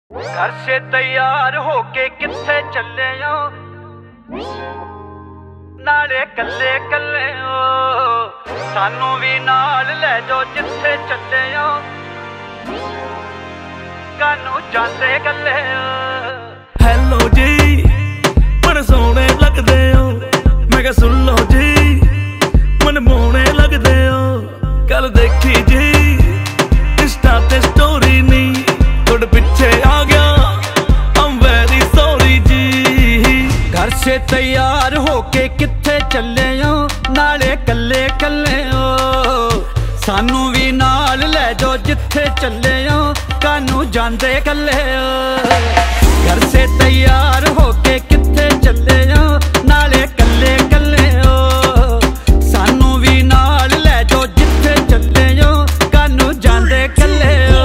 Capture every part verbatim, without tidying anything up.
घर से तैयार होके किथे चले हो, नाले कल्ले कल्ले हो, सानू भी नाल ले जाओ जिथे चले हो, कानू जाते कल्ले हो। हेलो जी बड़े सोहने लगदे हो, मैं क्या सुन लो जी मन मोहने लगदे हो। कल देखी जी इंस्टा ते स्टोरी नहीं थोड़े पीछे आ गया, I'm very sorry जी। घर से तैयार होके किथे चले हो, नाले कल्ले कल्ले हो, सानू भी नाल ले जाओ जिथे चले हो, कानू जांदे कल्ले हो। घर से तैयार होके किथे चले हो, नाले कल्ले कल्ले हो, सानू भी नाल ले जाओ जिथे चले हो, कानू जांदे कल्ले हो।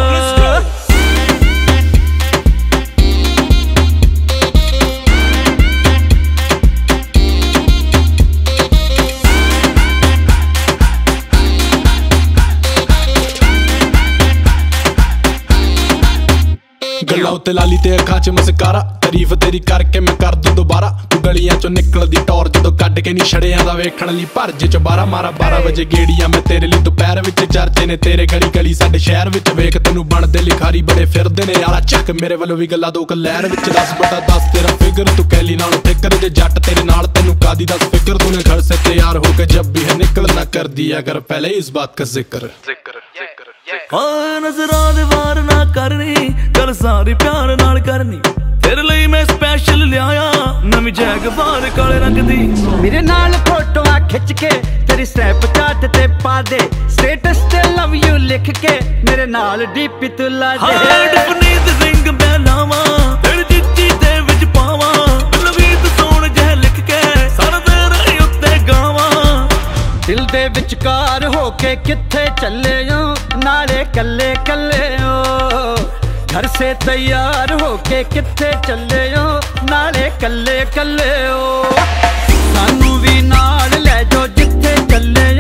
गल्लां उत्ते लाली ते अखां च मस्कारा, तारीफ तेरी करके मैं कर दूं दोबारा। तू गलियां चों निकलदी टौर जदों कड्ड के नी छड़ियां दा वेखण लई भरजे च बारा मारा। बारह बजे गेड़ियां मैं तेरे लिए दुपहर विच चर्चे ने तेरे गली गली साडे शहर विच। वेख तैनूं बनदे लिखारी बड़े फिरदे ने, आला चक मेरे वल्लों भी गल्लां दो क लहर विच। दस बटा दस तेरा फिगर तू कैली नाल फिकर, जे जट तेरे नाल तैनूं कादी दस फिकर। तूने घर से तैयार होकर जब भी है निकलना कर दिया कर पहले इस बात का जिक्र जिक्र जिक्र। हाँ नजरां दे वार ना करनी, गल सारी प्यार नाल करनी। तेरे लिए मैं स्पेशल लियाया नवीं जैगवार काले रंग दी। मेरे नाल फोटोआं खिच के तेरी स्नैपचैट ते पा दे, स्टेटस ते लव यू लिख के मेरे नाल डीपी तू ला दे। हाँ डुपनीत सिंह मैं लावां तेरी चिट्ठी दे विच पावां, लवीत सोण जह लिख के सारा तेरे उत्ते गावां। दिल दे विचकार होके किथे चले हो, नाले कल्ले कल्ले हो, घर से तैयार होके किथे चले हो, नाले कल्ले कल्ले हो, सानू भी नाल ले जाओ जिथे चले